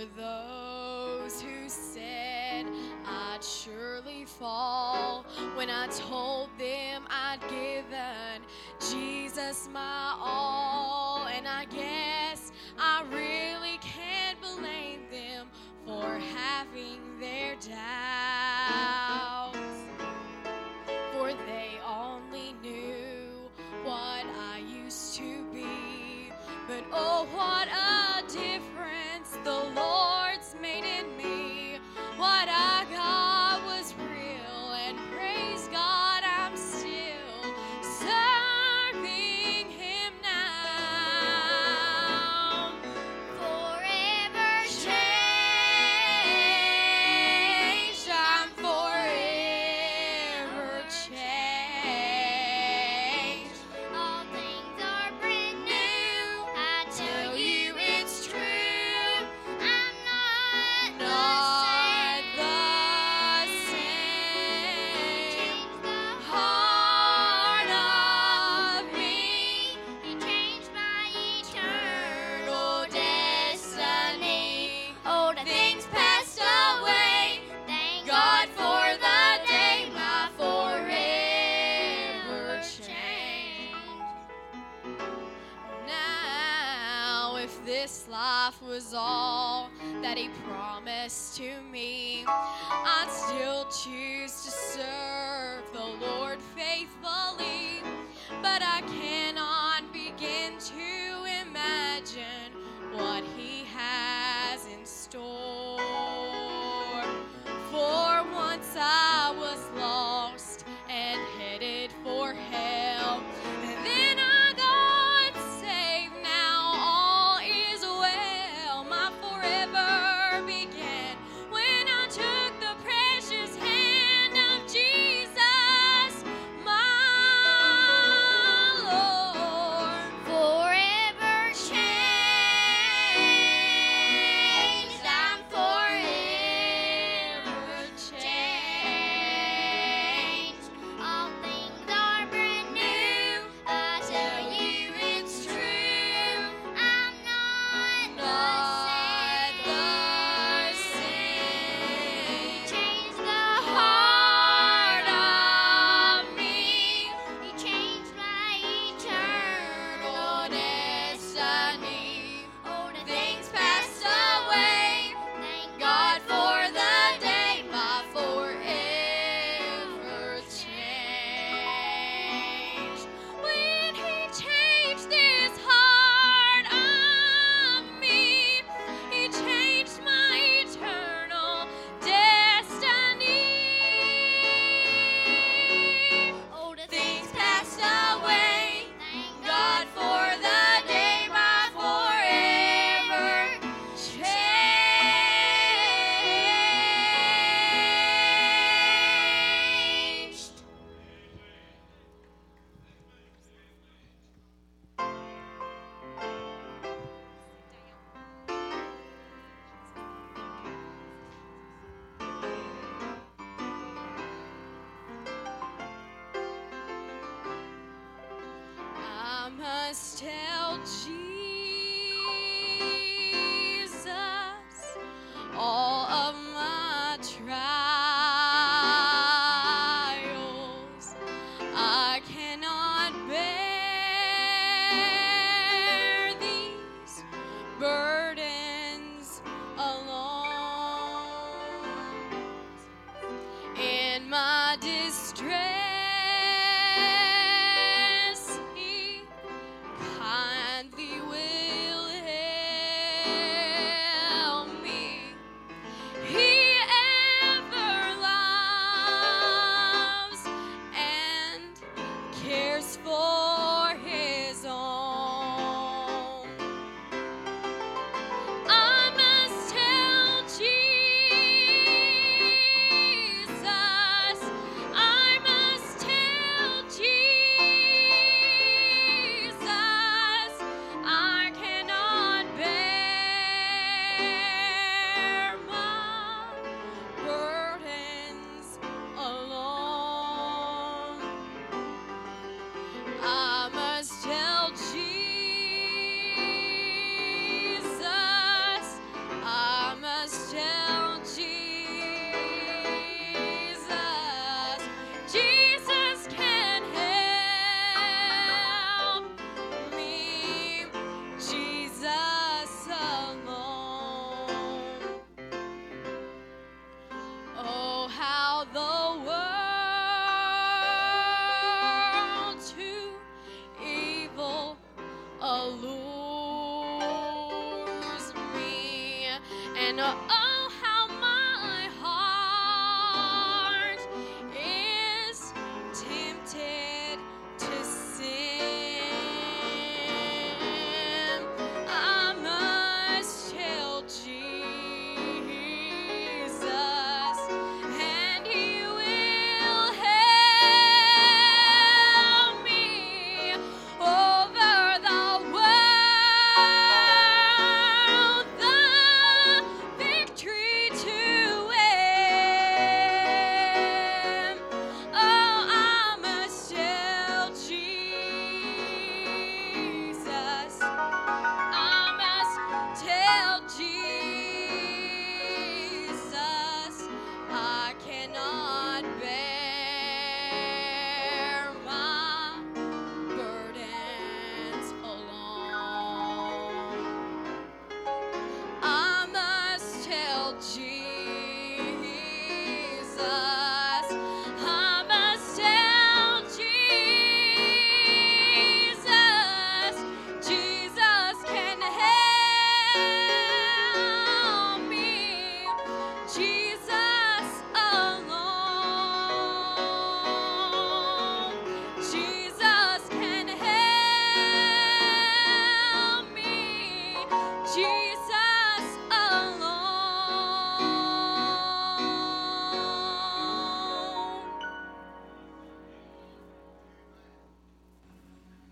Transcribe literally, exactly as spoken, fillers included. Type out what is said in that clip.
those who said I'd surely fall, when I told them I'd given Jesus my all. And I guess I really can't blame them for having their doubts, for they only knew what I used to be. But oh, what a difference the Lord's made in me. What I got was real, and praise God I'm still serving Him now. Forever changed, I'm forever changed. All things are brand new, I tell you it's true. I'm not, not the same. Changed the heart of me. He changed my eternal destiny. Old things passed away. Thank God for the day my forever changed. Now, if this life was all that He promised to me, I'd still choose to serve the Lord faithfully. But I cannot begin to imagine what He has in store. For once I was lost and headed for hell, and then I got saved. Now all is well. My forever began when I took the precious hand of Jesus, my Lord. Forever changed, I'm forever changed. All things are brand new, I tell you it's true. I'm not the same. Changed the heart of me. He changed my eternal destiny. Old things passed away. Thank God for the day my forever changed. When He changed this heart of me, He changed my eternal destiny. Old things passed away. Thank God for the day my forever changed. I must tell Jesus all of my trials. I cannot bear these burdens alone. In my distress, He kindly will help me. He ever loves and cares for His own. I must tell Jesus, I must tell Jesus, I cannot bear my burdens alone. I Oh,